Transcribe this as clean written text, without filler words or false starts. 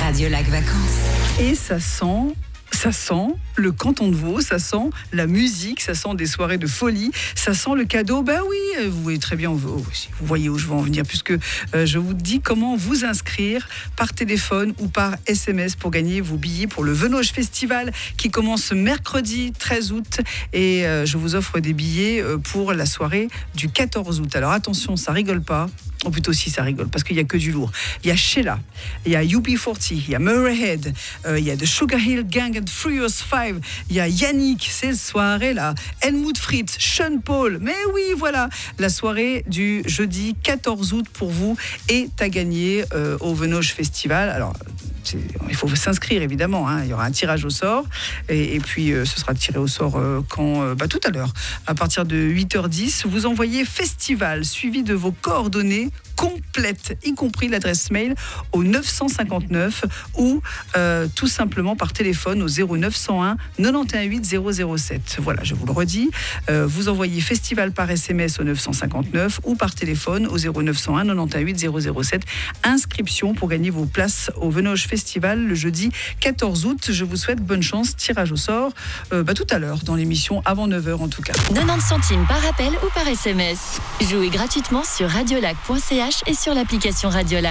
Radio Lac Vacances. Et ça sent le canton de Vaud, ça sent la musique, ça sent des soirées de folie, ça sent le cadeau. Ben oui, vous voyez très bien, vous voyez où je veux en venir, puisque je vous dis comment vous inscrire par téléphone ou par SMS pour gagner vos billets pour le Venoge Festival qui commence mercredi 13 août. Et je vous offre des billets pour la soirée du 14 août. Alors attention, ça rigole pas. Ou plutôt si ça rigole, parce qu'il n'y a que du lourd. Il y a Sheila, il y a UB40, il y a Murray Head, il y a The Sugar Hill Gang and Furious 5, il y a Yannick, ces soirées-là, Helmut Fritz, Sean Paul, mais oui, voilà, la soirée du jeudi 14 août pour vous est à gagner au Venoge Festival. Alors, il faut s'inscrire évidemment, il y aura un tirage au sort et puis ce sera tiré au sort tout à l'heure à partir de 8h10. Vous envoyez festival suivi de vos coordonnées complètes, y compris l'adresse mail au 959 ou tout simplement par téléphone au 0901 918 007. Voilà, je vous le redis, vous envoyez festival par SMS au 959 ou par téléphone au 0901 918 007. Inscription pour gagner vos places au Venoge Festival le jeudi 14 août. Je vous souhaite bonne chance, tirage au sort tout à l'heure dans l'émission avant 9h en tout cas. 90 centimes par appel ou par SMS. Jouez gratuitement sur radiolac.ch et sur l'application Radiolac.